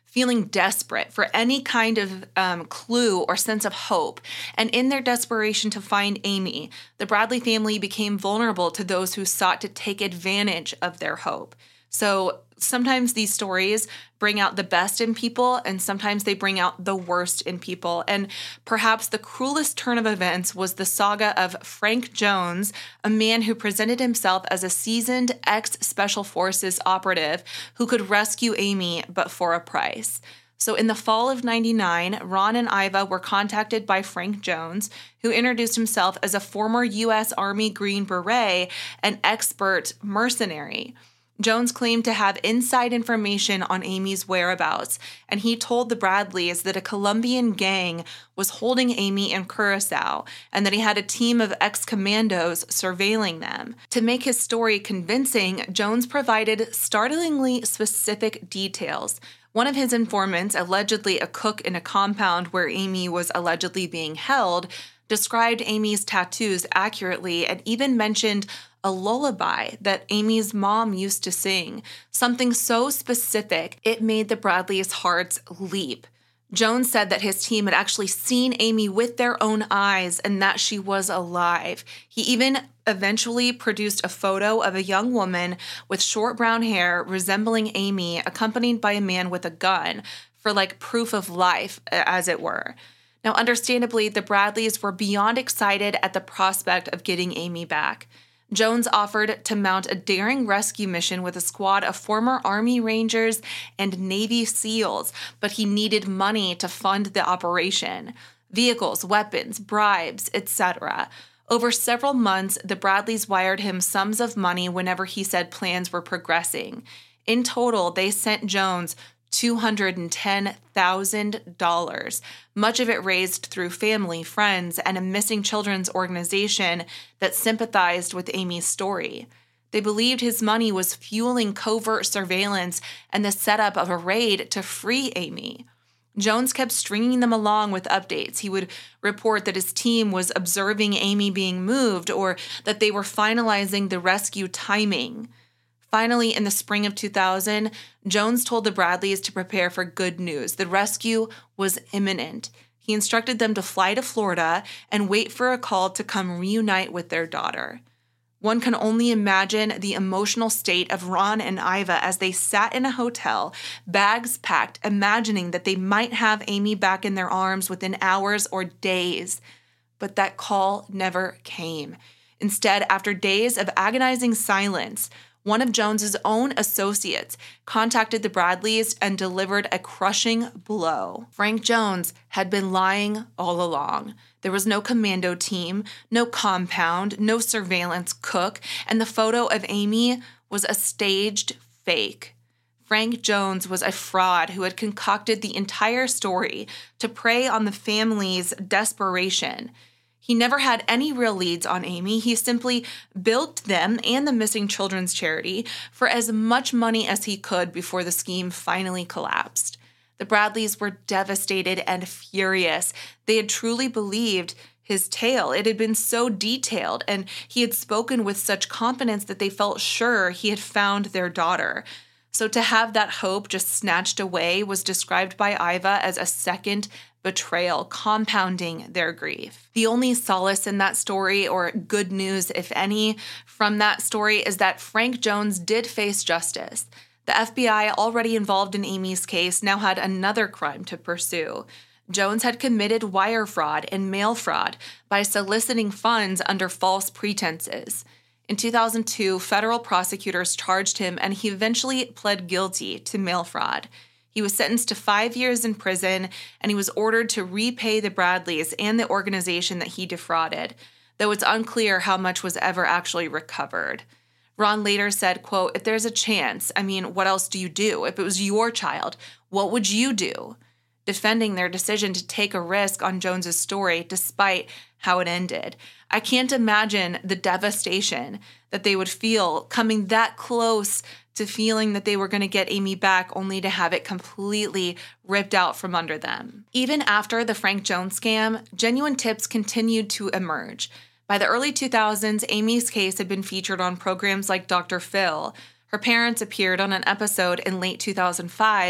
feeling desperate for any kind of um, clue or sense of hope. And in their desperation to find Amy, the Bradley family became vulnerable to those who sought to take advantage of their hope. So sometimes these stories bring out the best in people, and sometimes they bring out the worst in people. And perhaps the cruelest turn of events was the saga of Frank Jones, a man who presented himself as a seasoned ex-Special Forces operative who could rescue Amy, but for a price. So in the fall of ninety-nine, Ron and Iva were contacted by Frank Jones, who introduced himself as a former U S Army Green Beret and expert mercenary. Jones claimed to have inside information on Amy's whereabouts, and he told the Bradleys that a Colombian gang was holding Amy in Curacao and that he had a team of ex-commandos surveilling them. To make his story convincing, Jones provided startlingly specific details. One of his informants, allegedly a cook in a compound where Amy was allegedly being held, described Amy's tattoos accurately and even mentioned a lullaby that Amy's mom used to sing, something so specific it made the Bradleys' hearts leap. Jones said that his team had actually seen Amy with their own eyes and that she was alive. He even eventually produced a photo of a young woman with short brown hair resembling Amy, accompanied by a man with a gun, for like proof of life, as it were. Now, understandably, the Bradleys were beyond excited at the prospect of getting Amy back. Jones offered to mount a daring rescue mission with a squad of former Army Rangers and Navy SEALs, but he needed money to fund the operation. Vehicles, weapons, bribes, et cetera. Over several months, the Bradleys wired him sums of money whenever he said plans were progressing. In total, they sent Jones two hundred ten thousand dollars, much of it raised through family, friends, and a missing children's organization that sympathized with Amy's story. They believed his money was fueling covert surveillance and the setup of a raid to free Amy. Jones kept stringing them along with updates. He would report that his team was observing Amy being moved or that they were finalizing the rescue timing. Finally, in the spring of two thousand, Jones told the Bradleys to prepare for good news. The rescue was imminent. He instructed them to fly to Florida and wait for a call to come reunite with their daughter. One can only imagine the emotional state of Ron and Iva as they sat in a hotel, bags packed, imagining that they might have Amy back in their arms within hours or days. But that call never came. Instead, after days of agonizing silence, one of Jones's own associates contacted the Bradleys and delivered a crushing blow. Frank Jones had been lying all along. There was no commando team, no compound, no surveillance cook, and the photo of Amy was a staged fake. Frank Jones was a fraud who had concocted the entire story to prey on the family's desperation. He never had any real leads on Amy. He simply bilked them and the missing children's charity for as much money as he could before the scheme finally collapsed. The Bradleys were devastated and furious. They had truly believed his tale. It had been so detailed, and he had spoken with such confidence that they felt sure he had found their daughter. So to have that hope just snatched away was described by Iva as a second betrayal, compounding their grief. The only solace in that story, or good news, if any, from that story is that Frank Jones did face justice. The F B I, already involved in Amy's case, now had another crime to pursue. Jones had committed wire fraud and mail fraud by soliciting funds under false pretenses. In two thousand two, federal prosecutors charged him, and he eventually pled guilty to mail fraud. He was sentenced to five years in prison, and he was ordered to repay the Bradleys and the organization that he defrauded, though it's unclear how much was ever actually recovered. Ron later said, quote, "If there's a chance, I mean, what else do you do? If it was your child, what would you do?" Defending their decision to take a risk on Jones's story despite how it ended. I can't imagine the devastation that they would feel coming that close to feeling that they were going to get Amy back only to have it completely ripped out from under them. Even after the Frank Jones scam, genuine tips continued to emerge. By the early two thousands, Amy's case had been featured on programs like Doctor Phil. Her parents appeared on an episode in late two thousand five,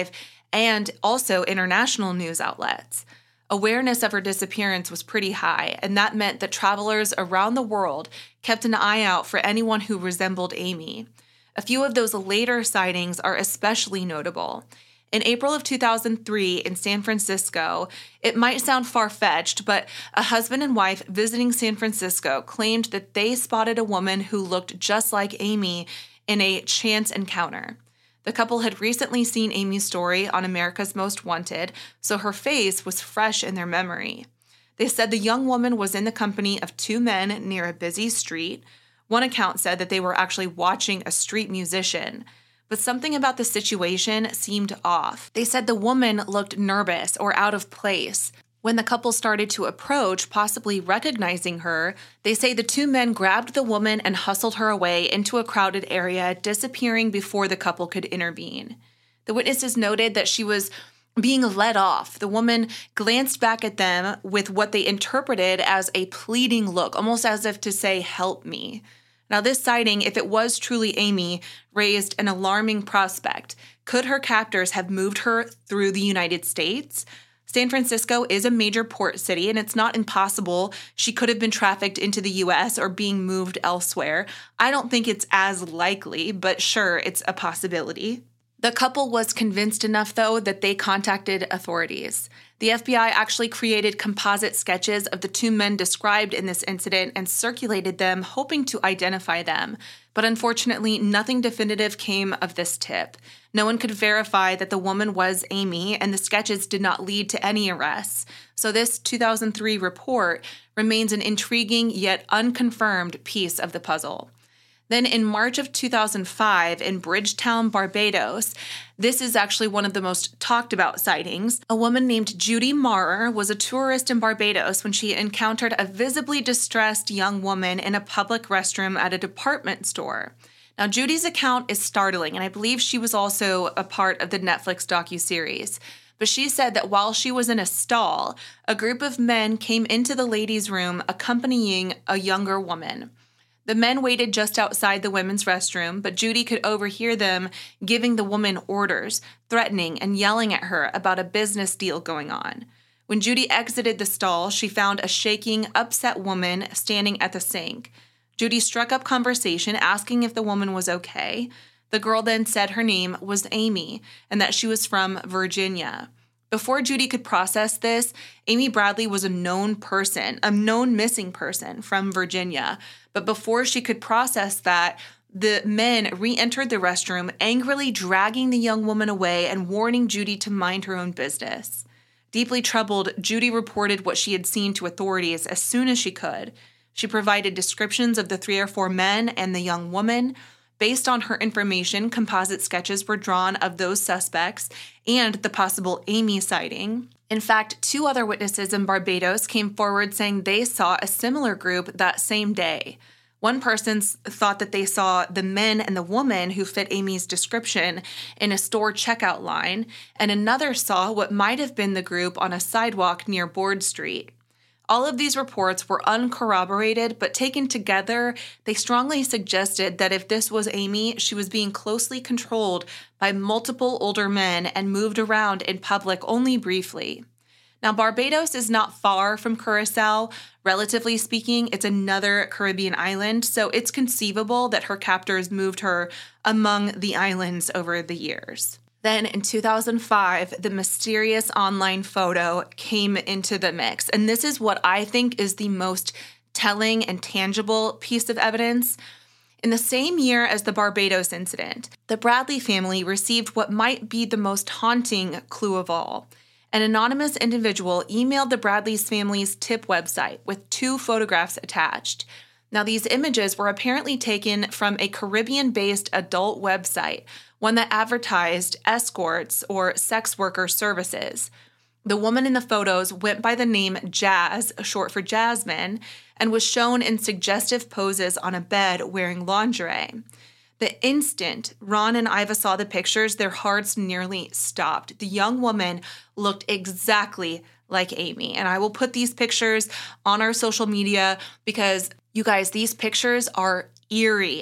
and also international news outlets. Awareness of her disappearance was pretty high, and that meant that travelers around the world kept an eye out for anyone who resembled Amy. A few of those later sightings are especially notable. In April of two thousand three in San Francisco, it might sound far-fetched, but a husband and wife visiting San Francisco claimed that they spotted a woman who looked just like Amy in a chance encounter. The couple had recently seen Amy's story on America's Most Wanted, so her face was fresh in their memory. They said the young woman was in the company of two men near a busy street. One account said that they were actually watching a street musician. But something about the situation seemed off. They said the woman looked nervous or out of place. When the couple started to approach, possibly recognizing her, they say the two men grabbed the woman and hustled her away into a crowded area, disappearing before the couple could intervene. The witnesses noted that she was being led off. The woman glanced back at them with what they interpreted as a pleading look, almost as if to say, "Help me." Now, this sighting, if it was truly Amy, raised an alarming prospect. Could her captors have moved her through the United States? San Francisco is a major port city, and it's not impossible she could have been trafficked into the U S or being moved elsewhere. I don't think it's as likely, but sure, it's a possibility. The couple was convinced enough, though, that they contacted authorities. The F B I actually created composite sketches of the two men described in this incident and circulated them, hoping to identify them. But unfortunately, nothing definitive came of this tip. No one could verify that the woman was Amy, and the sketches did not lead to any arrests. So this two thousand three report remains an intriguing yet unconfirmed piece of the puzzle. Then in March of two thousand five in Bridgetown, Barbados, this is actually one of the most talked about sightings. A woman named Judy Maurer was a tourist in Barbados when she encountered a visibly distressed young woman in a public restroom at a department store. Now, Judy's account is startling, and I believe she was also a part of the Netflix docuseries. But she said that while she was in a stall, a group of men came into the ladies' room accompanying a younger woman. The men waited just outside the women's restroom, but Judy could overhear them giving the woman orders, threatening and yelling at her about a business deal going on. When Judy exited the stall, she found a shaking, upset woman standing at the sink. Judy struck up conversation, asking if the woman was okay. The girl then said her name was Amy and that she was from Virginia. Before Judy could process this, Amy Bradley was a known person, a known missing person from Virginia. But before she could process that, the men re-entered the restroom, angrily dragging the young woman away and warning Judy to mind her own business. Deeply troubled, Judy reported what she had seen to authorities as soon as she could. She provided descriptions of the three or four men and the young woman. Based on her information, composite sketches were drawn of those suspects and the possible Amy sighting. In fact, two other witnesses in Barbados came forward saying they saw a similar group that same day. One person thought that they saw the men and the woman who fit Amy's description in a store checkout line, and another saw what might have been the group on a sidewalk near Board Street. All of these reports were uncorroborated, but taken together, they strongly suggested that if this was Amy, she was being closely controlled by multiple older men and moved around in public only briefly. Now, Barbados is not far from Curacao. Relatively speaking, it's another Caribbean island, so it's conceivable that her captors moved her among the islands over the years. Then in two thousand five, the mysterious online photo came into the mix. And this is what I think is the most telling and tangible piece of evidence. In the same year as the Barbados incident, the Bradley family received what might be the most haunting clue of all. An anonymous individual emailed the Bradley's family's tip website with two photographs attached. Now, these images were apparently taken from a Caribbean-based adult website, one that advertised escorts or sex worker services. The woman in the photos went by the name Jazz, short for Jasmine, and was shown in suggestive poses on a bed wearing lingerie. The instant Ron and Iva saw the pictures, their hearts nearly stopped. The young woman looked exactly like Amy, and I will put these pictures on our social media because, you guys, these pictures are eerie.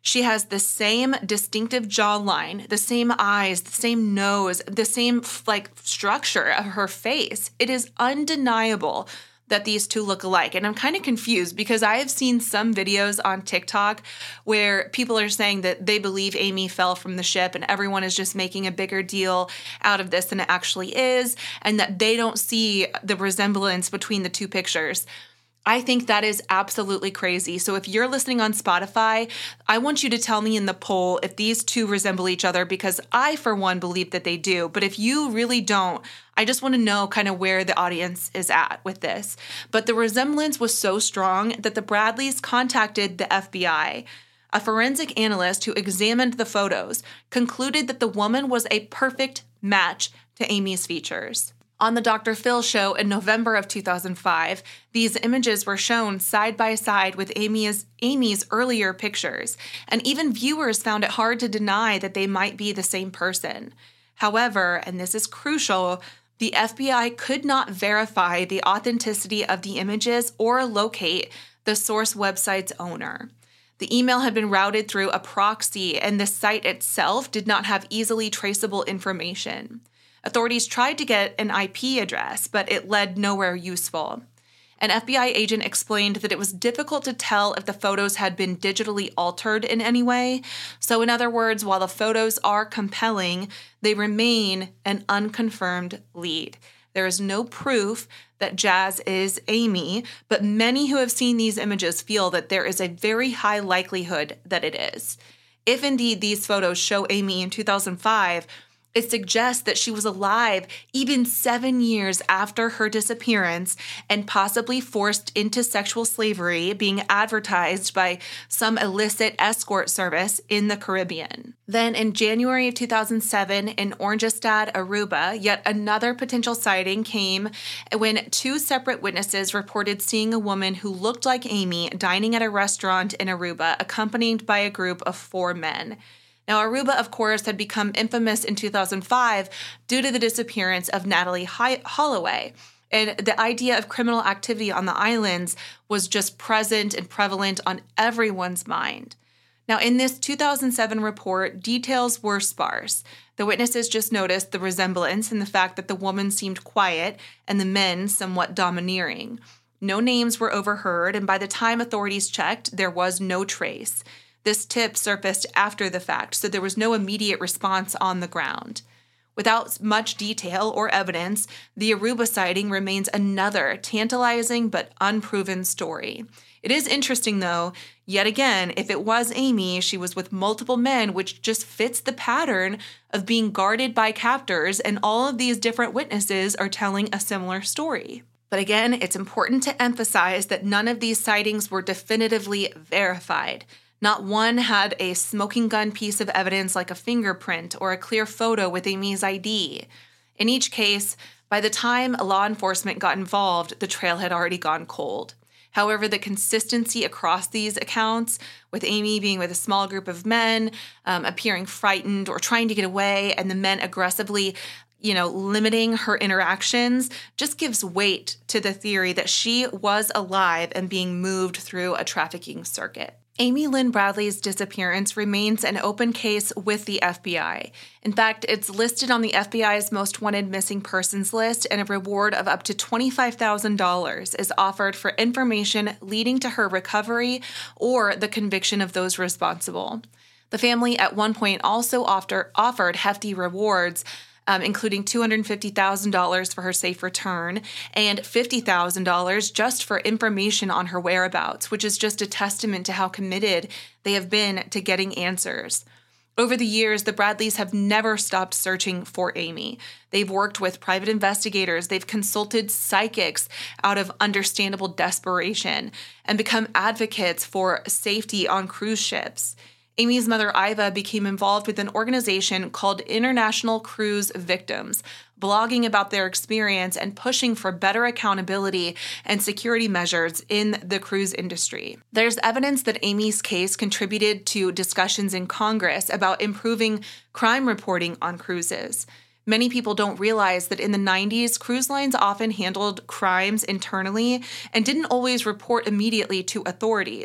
She has the same distinctive jawline, the same eyes, the same nose, the same like structure of her face. It is undeniable that these two look alike. And I'm kind of confused because I have seen some videos on TikTok where people are saying that they believe Amy fell from the ship and everyone is just making a bigger deal out of this than it actually is, and that they don't see the resemblance between the two pictures. I think that is absolutely crazy. So if you're listening on Spotify, I want you to tell me in the poll if these two resemble each other, because I, for one, believe that they do. But if you really don't, I just want to know kind of where the audience is at with this. But the resemblance was so strong that the Bradleys contacted the F B I. A forensic analyst who examined the photos concluded that the woman was a perfect match to Amy's features. On the Doctor Phil show in November of two thousand five, these images were shown side by side with Amy's, Amy's earlier pictures, and even viewers found it hard to deny that they might be the same person. However, and this is crucial, the F B I could not verify the authenticity of the images or locate the source website's owner. The email had been routed through a proxy, and the site itself did not have easily traceable information. Authorities tried to get an I P address, but it led nowhere useful. An F B I agent explained that it was difficult to tell if the photos had been digitally altered in any way. So in other words, while the photos are compelling, they remain an unconfirmed lead. There is no proof that Jazz is Amy, but many who have seen these images feel that there is a very high likelihood that it is. If indeed these photos show Amy in two thousand five, it suggests that she was alive even seven years after her disappearance and possibly forced into sexual slavery, being advertised by some illicit escort service in the Caribbean. Then in January of two thousand seven, in Oranjestad, Aruba, yet another potential sighting came when two separate witnesses reported seeing a woman who looked like Amy dining at a restaurant in Aruba, accompanied by a group of four men. Now, Aruba, of course, had become infamous in two thousand five due to the disappearance of Natalee Holloway. And the idea of criminal activity on the islands was just present and prevalent on everyone's mind. Now, in this two thousand seven report, details were sparse. The witnesses just noticed the resemblance and the fact that the woman seemed quiet and the men somewhat domineering. No names were overheard, and by the time authorities checked, there was no trace. This tip surfaced after the fact, so there was no immediate response on the ground. Without much detail or evidence, the Aruba sighting remains another tantalizing but unproven story. It is interesting, though, yet again, if it was Amy, she was with multiple men, which just fits the pattern of being guarded by captors, and all of these different witnesses are telling a similar story. But again, it's important to emphasize that none of these sightings were definitively verified. Not one had a smoking gun piece of evidence like a fingerprint or a clear photo with Amy's I D. In each case, by the time law enforcement got involved, the trail had already gone cold. However, the consistency across these accounts, with Amy being with a small group of men, um, appearing frightened or trying to get away, and the men aggressively, you know, limiting her interactions, just gives weight to the theory that she was alive and being moved through a trafficking circuit. Amy Lynn Bradley's disappearance remains an open case with the F B I. In fact, it's listed on the F B I's most wanted missing persons list, and a reward of up to twenty-five thousand dollars is offered for information leading to her recovery or the conviction of those responsible. The family at one point also offer, offered hefty rewards, Um, including two hundred fifty thousand dollars for her safe return and fifty thousand dollars just for information on her whereabouts, which is just a testament to how committed they have been to getting answers. Over the years, the Bradleys have never stopped searching for Amy. They've worked with private investigators, they've consulted psychics out of understandable desperation, and become advocates for safety on cruise ships. Amy's mother, Iva, became involved with an organization called International Cruise Victims, blogging about their experience and pushing for better accountability and security measures in the cruise industry. There's evidence that Amy's case contributed to discussions in Congress about improving crime reporting on cruises. Many people don't realize that in the nineties, cruise lines often handled crimes internally and didn't always report immediately to authorities.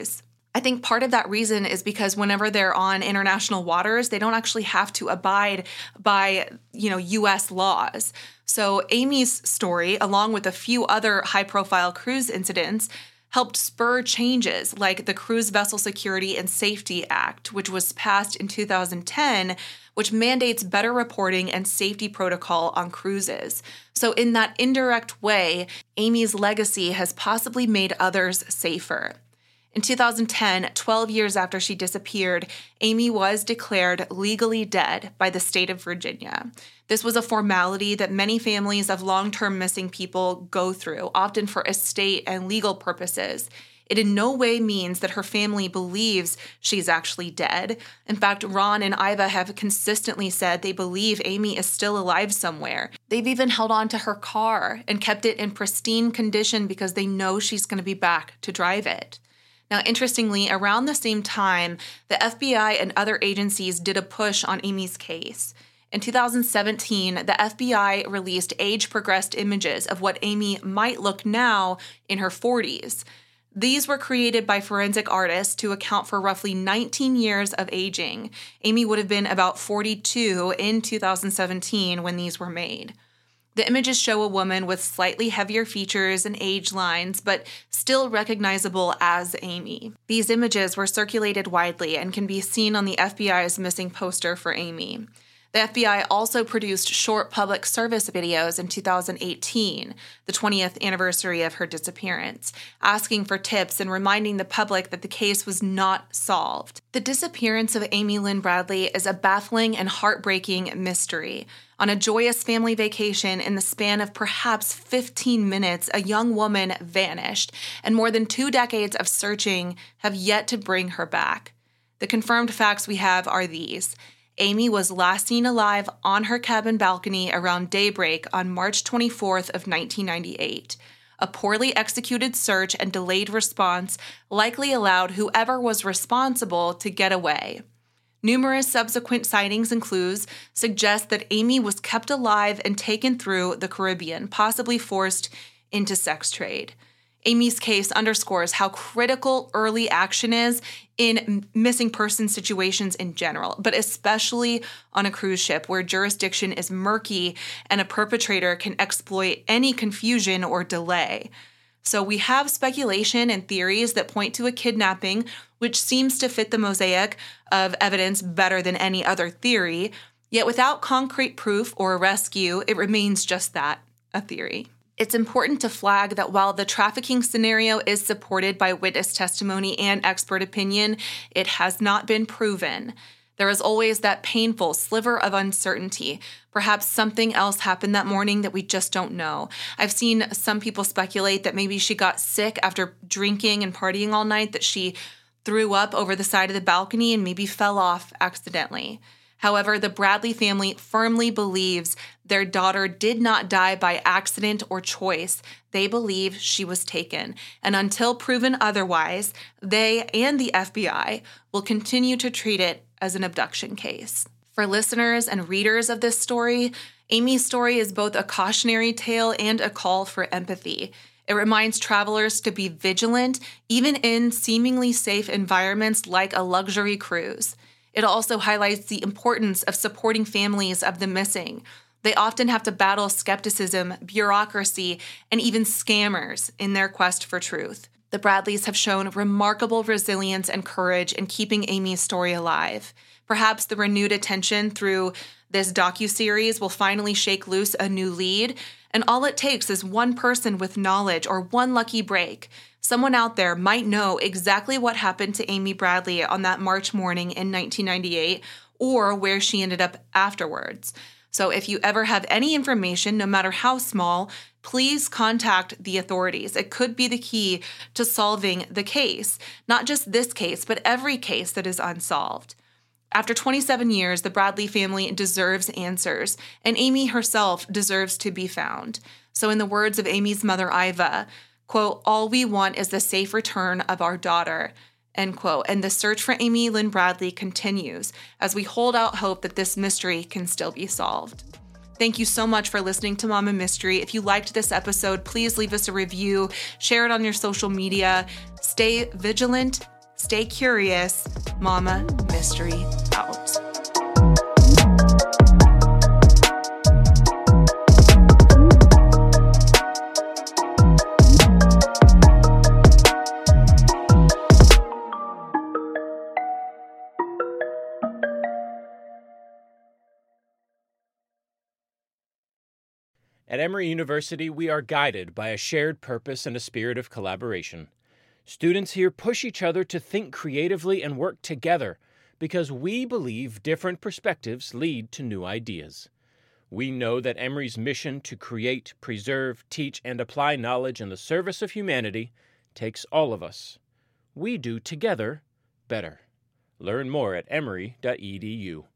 I think part of that reason is because whenever they're on international waters, they don't actually have to abide by, you know, U S laws. So Amy's story, along with a few other high-profile cruise incidents, helped spur changes like the Cruise Vessel Security and Safety Act, which was passed in two thousand ten, which mandates better reporting and safety protocol on cruises. So in that indirect way, Amy's legacy has possibly made others safer. In two thousand ten, twelve years after she disappeared, Amy was declared legally dead by the state of Virginia. This was a formality that many families of long-term missing people go through, often for estate and legal purposes. It in no way means that her family believes she's actually dead. In fact, Ron and Iva have consistently said they believe Amy is still alive somewhere. They've even held on to her car and kept it in pristine condition because they know she's going to be back to drive it. Now, interestingly, around the same time, the F B I and other agencies did a push on Amy's case. In two thousand seventeen, the F B I released age-progressed images of what Amy might look now in her forties. These were created by forensic artists to account for roughly nineteen years of aging. Amy would have been about forty-two in two thousand seventeen when these were made. The images show a woman with slightly heavier features and age lines, but still recognizable as Amy. These images were circulated widely and can be seen on the F B I's missing poster for Amy. The F B I also produced short public service videos in two thousand eighteen, the twentieth anniversary of her disappearance, asking for tips and reminding the public that the case was not solved. The disappearance of Amy Lynn Bradley is a baffling and heartbreaking mystery. On a joyous family vacation in the span of perhaps fifteen minutes, a young woman vanished, and more than two decades of searching have yet to bring her back. The confirmed facts we have are these. Amy was last seen alive on her cabin balcony around daybreak on March twenty-fourth of nineteen ninety-eight. A poorly executed search and delayed response likely allowed whoever was responsible to get away. Numerous subsequent sightings and clues suggest that Amy was kept alive and taken through the Caribbean, possibly forced into sex trade. Amy's case underscores how critical early action is in missing person situations in general, but especially on a cruise ship where jurisdiction is murky and a perpetrator can exploit any confusion or delay. So we have speculation and theories that point to a kidnapping, which seems to fit the mosaic of evidence better than any other theory, yet without concrete proof or a rescue, it remains just that, a theory. It's important to flag that while the trafficking scenario is supported by witness testimony and expert opinion, it has not been proven. There is always that painful sliver of uncertainty. Perhaps something else happened that morning that we just don't know. I've seen some people speculate that maybe she got sick after drinking and partying all night, that she threw up over the side of the balcony and maybe fell off accidentally. However, the Bradley family firmly believes their daughter did not die by accident or choice. They believe she was taken. And until proven otherwise, they and the F B I will continue to treat it as an abduction case. For listeners and readers of this story, Amy's story is both a cautionary tale and a call for empathy. It reminds travelers to be vigilant, even in seemingly safe environments like a luxury cruise. It also highlights the importance of supporting families of the missing. They often have to battle skepticism, bureaucracy, and even scammers in their quest for truth. The Bradleys have shown remarkable resilience and courage in keeping Amy's story alive. Perhaps the renewed attention through this docuseries will finally shake loose a new lead, and all it takes is one person with knowledge or one lucky break. Someone out there might know exactly what happened to Amy Bradley on that March morning in nineteen ninety-eight, or where she ended up afterwards. So if you ever have any information, no matter how small, please contact the authorities. It could be the key to solving the case, not just this case, but every case that is unsolved. After twenty-seven years, the Bradley family deserves answers, and Amy herself deserves to be found. So in the words of Amy's mother, Iva, quote, "All we want is the safe return of our daughter," end quote. And the search for Amy Lynn Bradley continues as we hold out hope that this mystery can still be solved. Thank you so much for listening to Mama Mystery. If you liked this episode, please leave us a review, share it on your social media. Stay vigilant, Stay curious. Mama Mystery out. At Emory University, we are guided by a shared purpose and a spirit of collaboration. Students here push each other to think creatively and work together because we believe different perspectives lead to new ideas. We know that Emory's mission to create, preserve, teach, and apply knowledge in the service of humanity takes all of us. We do together better. Learn more at emory dot e d u.